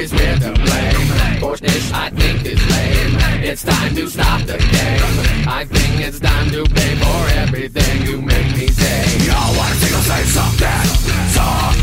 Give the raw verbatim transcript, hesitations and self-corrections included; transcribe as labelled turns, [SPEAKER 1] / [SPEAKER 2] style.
[SPEAKER 1] always we're to blame. For this I think is lame. It's time to stop the game. I think it's time to pay for everything you make me say.
[SPEAKER 2] I wanna see you say something, something.